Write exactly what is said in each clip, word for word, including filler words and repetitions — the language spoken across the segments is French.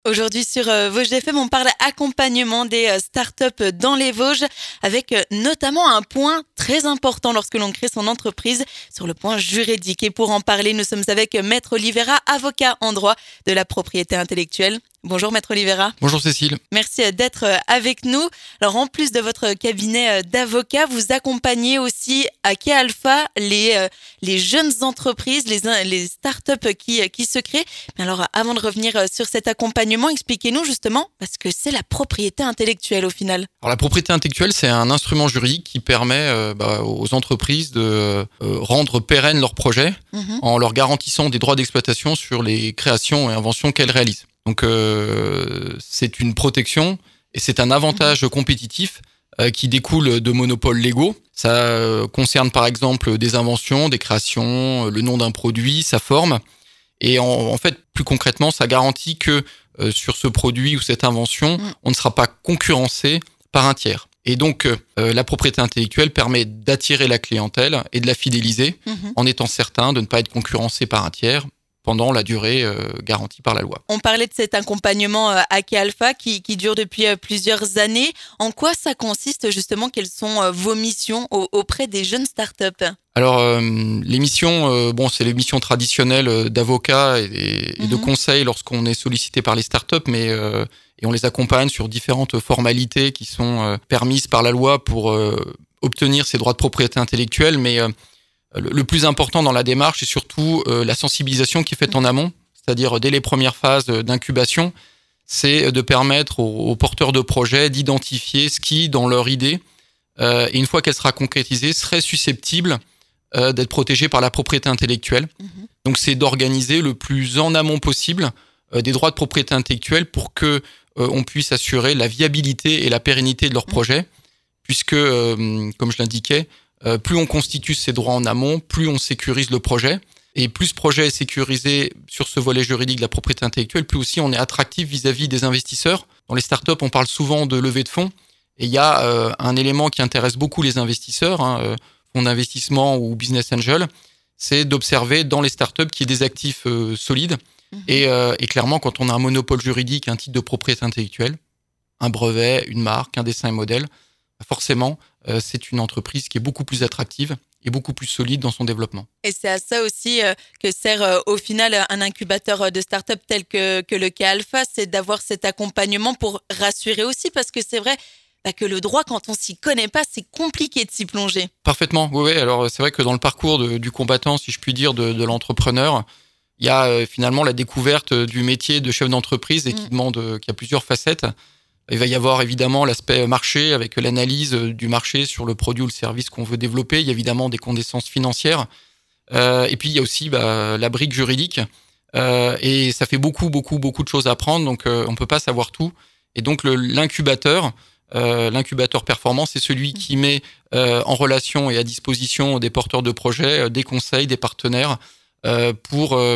Aujourd'hui sur euh, Vosges F M, on parle accompagnement des euh, startups dans les Vosges avec euh, notamment un point très important lorsque l'on crée son entreprise sur le point juridique. Et pour en parler, nous sommes avec Maître Oliveira, avocat en droit de la propriété intellectuelle. Bonjour Maître Oliveira. Bonjour Cécile. Merci d'être avec nous. Alors en plus de votre cabinet d'avocat, vous accompagnez aussi à Kea Alpha les, euh, les jeunes entreprises, les, les startups qui, qui se créent. Mais alors avant de revenir sur cet accompagnement, expliquez-nous justement parce que c'est la propriété intellectuelle au final. Alors la propriété intellectuelle, c'est un instrument juridique qui permet euh, bah, aux entreprises de euh, rendre pérennes leurs projets mmh. en leur garantissant des droits d'exploitation sur les créations et inventions qu'elles réalisent. Donc euh, c'est une protection et c'est un avantage mmh. compétitif euh, qui découle de monopoles légaux. Ça euh, concerne par exemple des inventions, des créations, le nom d'un produit, sa forme. Et en, en fait, plus concrètement, ça garantit que euh, sur ce produit ou cette invention, mmh. on ne sera pas concurrencé par un tiers. Et donc, euh, la propriété intellectuelle permet d'attirer la clientèle et de la fidéliser mmh. en étant certain de ne pas être concurrencé par un tiers pendant la durée euh, garantie par la loi. On parlait de cet accompagnement euh, à Kea Alpha qui, qui dure depuis euh, plusieurs années. En quoi ça consiste justement? Quelles sont euh, vos missions au, auprès des jeunes startups? Alors, euh, les missions, euh, bon, c'est les missions traditionnelles d'avocat et, et mm-hmm. de conseil lorsqu'on est sollicité par les startups, mais euh, et on les accompagne sur différentes formalités qui sont euh, permises par la loi pour euh, obtenir ces droits de propriété intellectuelle, mais euh, le plus important dans la démarche, c'est surtout euh, la sensibilisation qui est faite en amont, c'est-à-dire dès les premières phases d'incubation, c'est de permettre aux, aux porteurs de projets d'identifier ce qui, dans leur idée, euh, et une fois qu'elle sera concrétisée, serait susceptible euh, d'être protégé par la propriété intellectuelle. Mmh. Donc c'est d'organiser le plus en amont possible euh, des droits de propriété intellectuelle pour que euh, on puisse assurer la viabilité et la pérennité de leur projet, puisque, euh, comme je l'indiquais, Euh, plus on constitue ces droits en amont, plus on sécurise le projet. Et plus ce projet est sécurisé sur ce volet juridique de la propriété intellectuelle, plus aussi on est attractif vis-à-vis des investisseurs. Dans les startups, on parle souvent de levée de fonds. Et il y a euh, un élément qui intéresse beaucoup les investisseurs, hein, euh, fonds d'investissement ou business angel, c'est d'observer dans les startups qu'il y ait des actifs euh, solides. Mmh. Et, euh, et clairement, quand on a un monopole juridique, un titre de propriété intellectuelle, un brevet, une marque, un dessin et modèle, forcément, euh, c'est une entreprise qui est beaucoup plus attractive et beaucoup plus solide dans son développement. Et c'est à ça aussi euh, que sert euh, au final un incubateur de start-up tel que, que le Kea Alpha, c'est d'avoir cet accompagnement pour rassurer aussi, parce que c'est vrai bah, que le droit, quand on s'y connaît pas, c'est compliqué de s'y plonger. Parfaitement, oui, oui. Alors c'est vrai que dans le parcours de, du combattant, si je puis dire, de, de l'entrepreneur, il y a euh, finalement la découverte du métier de chef d'entreprise et qui mmh. demande, euh, qui a plusieurs facettes. Il va y avoir évidemment l'aspect marché avec l'analyse du marché sur le produit ou le service qu'on veut développer. Il y a évidemment des connaissances financières. Euh, et puis, il y a aussi bah, la brique juridique. Euh, et ça fait beaucoup, beaucoup, beaucoup de choses à apprendre. Donc, euh, on ne peut pas savoir tout. Et donc, le, l'incubateur, euh, l'incubateur performant, c'est celui qui met euh, en relation et à disposition des porteurs de projets, des conseils, des partenaires euh, pour euh,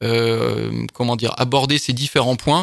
euh, comment dire, aborder ces différents points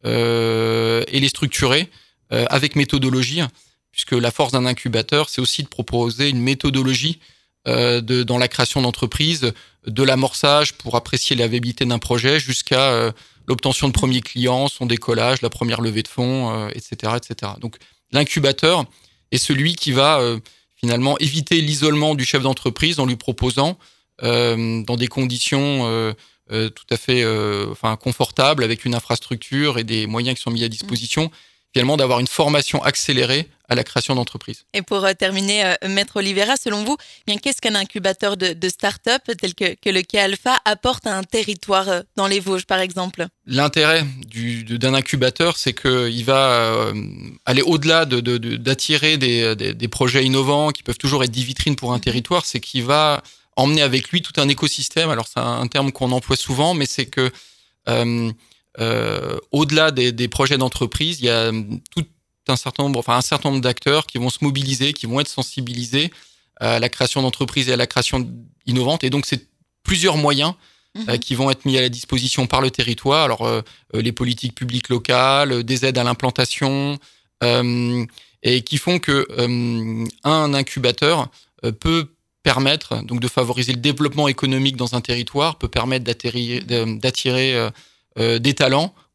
Euh, et les structurer euh, avec méthodologie, puisque la force d'un incubateur, c'est aussi de proposer une méthodologie euh, de, dans la création d'entreprise, de l'amorçage pour apprécier la viabilité d'un projet jusqu'à euh, l'obtention de premiers clients, son décollage, la première levée de fonds, euh, et cetera, et cetera. Donc l'incubateur est celui qui va euh, finalement éviter l'isolement du chef d'entreprise en lui proposant, euh, dans des conditions euh, Euh, tout à fait euh, enfin, confortable, avec une infrastructure et des moyens qui sont mis à disposition, mmh. finalement d'avoir une formation accélérée à la création d'entreprise. Et pour euh, terminer, euh, Maître Oliveira, selon vous, bien, qu'est-ce qu'un incubateur de, de start-up tel que, que le Kea Alpha apporte à un territoire euh, dans les Vosges, par exemple? L'intérêt du, de, d'un incubateur, c'est qu'il va euh, aller au-delà de, de, de, d'attirer des, des, des projets innovants qui peuvent toujours être des vitrines pour un mmh. territoire, c'est qu'il va emmener avec lui tout un écosystème. Alors c'est un terme qu'on emploie souvent, mais c'est que euh, euh, au-delà des, des projets d'entreprise, il y a tout un certain nombre, enfin un certain nombre d'acteurs qui vont se mobiliser, qui vont être sensibilisés à la création d'entreprises et à la création innovante. Et donc c'est plusieurs moyens mmh. euh, qui vont être mis à la disposition par le territoire. Alors euh, les politiques publiques locales, des aides à l'implantation, euh, et qui font que euh, un incubateur euh, peut permettre donc de favoriser le développement économique dans un territoire, peut permettre d'attirer, d'attirer euh, euh, des talents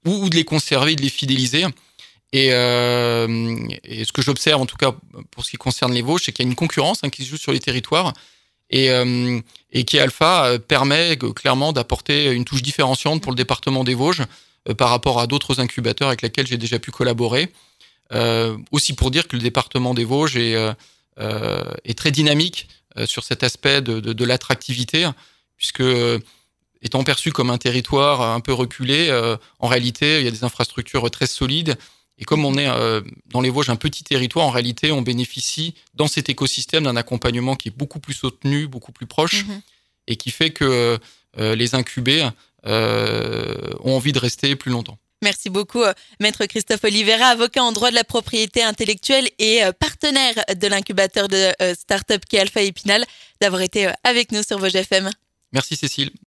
ou, ou de les conserver, de les fidéliser. Et, euh, et ce que j'observe, en tout cas pour ce qui concerne les Vosges, c'est qu'il y a une concurrence hein, qui se joue sur les territoires. Et, euh, et qui Alpha permet clairement d'apporter une touche différenciante pour le département des Vosges euh, par rapport à d'autres incubateurs avec lesquels j'ai déjà pu collaborer. Euh, aussi pour dire que le département des Vosges est, euh, est très dynamique euh, sur cet aspect de, de, de l'attractivité, puisque euh, étant perçu comme un territoire un peu reculé, euh, en réalité, il y a des infrastructures très solides. Et comme on est euh, dans les Vosges un petit territoire, en réalité, on bénéficie dans cet écosystème d'un accompagnement qui est beaucoup plus soutenu, beaucoup plus proche, mmh. et qui fait que euh, les incubés euh, ont envie de rester plus longtemps. Merci beaucoup, Maître Christophe Oliveira, avocat en droit de la propriété intellectuelle et partenaire de l'incubateur de start-up Quai Alpha Épinal, d'avoir été avec nous sur Vosges F M. Merci Cécile.